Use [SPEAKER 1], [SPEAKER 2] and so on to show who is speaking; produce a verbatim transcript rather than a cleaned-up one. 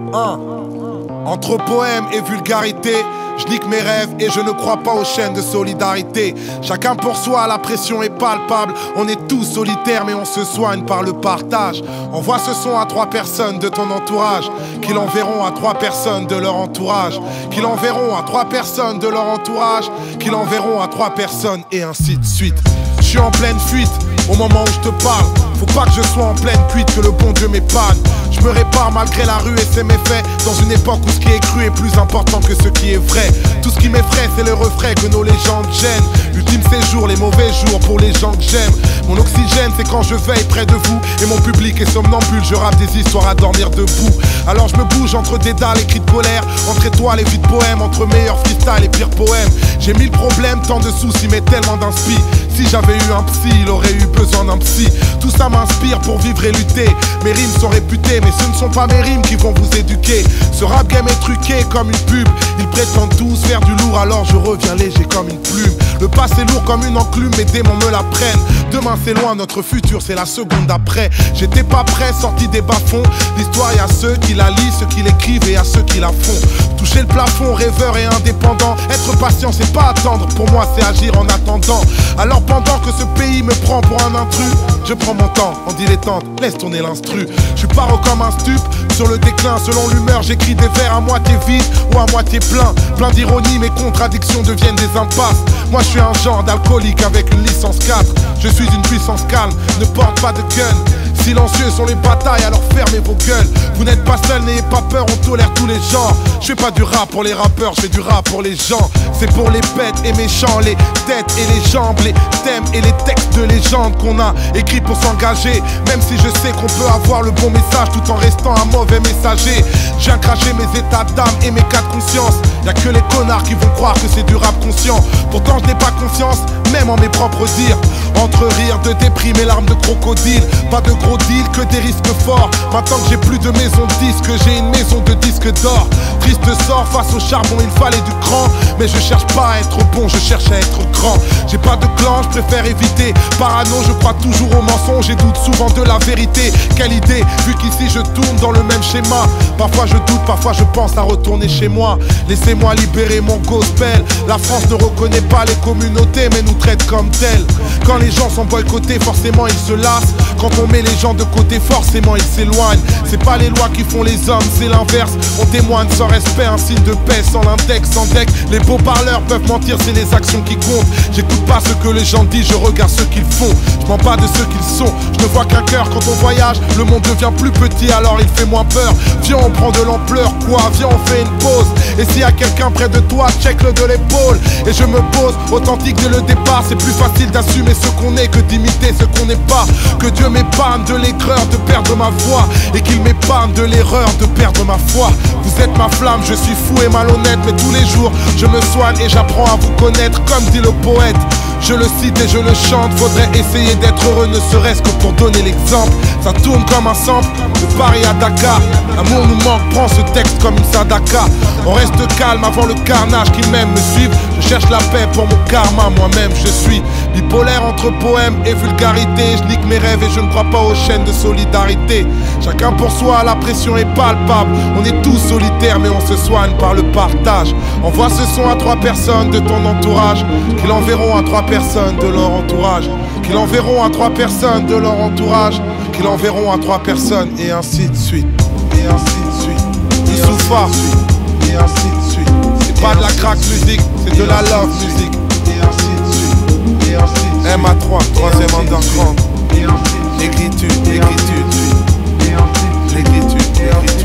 [SPEAKER 1] un. Entre poème et vulgarité, je nique mes rêves et je ne crois pas aux chaînes de solidarité. Chacun pour soi, la pression est palpable. On est tous solitaires mais on se soigne par le partage. Envoie ce son à trois personnes de ton entourage, qui l'enverront à trois personnes de leur entourage, qui l'enverront à trois personnes de leur entourage, qui l'enverront à trois personnes, et ainsi de suite. Je suis en pleine fuite au moment où je te parle. Faut pas que je sois en pleine cuite, que le bon Dieu m'épargne. Je me répare malgré la rue et ses méfaits, dans une époque où ce qui est cru est plus important que ce qui est vrai. Tout ce qui m'effraie, c'est le refrain que nos légendes gênent. Ultime séjour, les mauvais jours pour les gens que j'aime. Mon oxygène, c'est quand je veille près de vous, et mon public est somnambule, je rappe des histoires à dormir debout. Alors je me bouge entre des dalles et cris de colère, entre étoiles et vies de poèmes, entre meilleurs freestyle et pires poèmes. J'ai mille problèmes, tant de soucis, mais tellement d'inspi. Si j'avais eu un psy, il aurait eu besoin d'un psy. Tout ça m'inspire pour vivre et lutter. Mes rimes sont réputées, mais ce ne sont pas mes rimes qui vont vous éduquer. Ce rap game est truqué comme une pub. Ils prétendent tous faire du lourd, alors je reviens léger comme une plume. Le passé lourd comme une enclume, mes démons me la prennent. Demain c'est loin, notre futur c'est la seconde d'après. J'étais pas prêt, sorti des bas-fonds. L'histoire y a ceux qui la lisent, ceux qui l'écrivent et à ceux qui la font. Toucher le plafond, rêveur et indépendant. Être patient c'est pas attendre, pour moi c'est agir en attendant. Alors pendant que ce pays me prend pour un intrus, je prends mon temps en dilettante, laisse tourner l'instru. Je suis paro comme un stup, sur le déclin. Selon l'humeur j'écris des vers à moitié vides ou à moitié plein. Plein d'ironie, mes contradictions deviennent des impasses. Moi je suis un genre d'alcoolique avec une licence quatre. Je suis une puissance calme, ne porte pas de gun. Silencieux sont les batailles, alors fermez vos gueules. Vous n'êtes pas seul, n'ayez pas peur, on tolère tous les genres. Je fais pas du rap pour les rappeurs, je fais du rap pour les gens. C'est pour les bêtes et méchants, les têtes et les jambes, les thèmes et les textes de légende qu'on a écrits pour s'engager. Même si je sais qu'on peut avoir le bon message tout en restant un mauvais messager. Je viens cracher mes états d'âme et mes cas de conscience. Y'a que les connards qui vont croire que c'est du rap conscient. Pourtant je n'ai pas confiance, même en mes propres dires. Entre rire de déprime et larmes de crocodile, pas de gros deal que des risques forts. Maintenant que j'ai plus de maison de disques, j'ai une maison de disques d'or. Triste sort, face au charbon il fallait du cran. Mais je cherche pas à être bon, je cherche à être grand. J'ai pas de clan, je préfère éviter. Parano, je crois toujours aux mensonges et doute souvent de la vérité. Quelle idée, vu qu'ici je tourne dans le même schéma. Parfois je doute, parfois je pense à retourner chez moi. Laissez-moi libérer mon gospel. La France ne reconnaît pas les communautés mais nous traite comme telles. Quand les gens sont boycottés, forcément ils se lassent. Quand on met les gens de côté, forcément ils s'éloignent. C'est pas les lois qui font les hommes, c'est l'inverse. On témoigne sans respect, un signe de paix, sans l'index, sans deck. Les beaux parleurs peuvent mentir, c'est les actions qui comptent. J'écoute pas ce que les gens disent, je regarde ce qu'ils font. Je mens pas de ce qu'ils sont, je ne vois qu'un cœur. Quand on voyage, le monde devient plus petit, alors il fait moins peur. Viens, on prend de l'ampleur, quoi, viens, on fait une pause. Et s'il y a quelqu'un près de toi, check-le de l'épaule. Et je me pose, authentique dès le départ. C'est plus facile d'assumer ce qu'on est que d'imiter ce qu'on n'est pas. Que Dieu m'épargne de l'aigreur de perdre ma voix, et qu'il m'épargne de l'erreur de perdre ma foi. Vous êtes ma flamme, je suis fou et malhonnête, mais tous les jours je me soigne et j'apprends à vous connaître. Comme dit le poète, je le cite et je le chante. Faudrait essayer d'être heureux, ne serait-ce que pour donner l'exemple. Ça tourne comme un sample, de Paris à Dakar. L'amour nous manque, prends ce texte comme une sadaka. On reste calme avant le carnage qui m'aime me suivre. Je cherche la paix pour mon karma, moi-même je suis bipolaire entre poème et vulgarité. Je nique mes rêves et je ne crois pas aux chaînes de solidarité. Chacun pour soi, la pression est palpable. On est tous solitaires mais on se soigne par le partage. Envoie ce son à trois personnes de ton entourage, qui l'enverront à trois personnes de leur entourage, qui l'enverront à trois personnes de leur entourage, qui l'enverront à trois personnes, et ainsi de suite. Et ainsi de suite. Et Youssoufa. Et ainsi de suite. C'est pas de la crack musique, c'est de la love musique. Et ainsi de suite. Et ainsi de suite. M A trois, troisième underground. Écriture, écriture, l'écriture, l'écriture.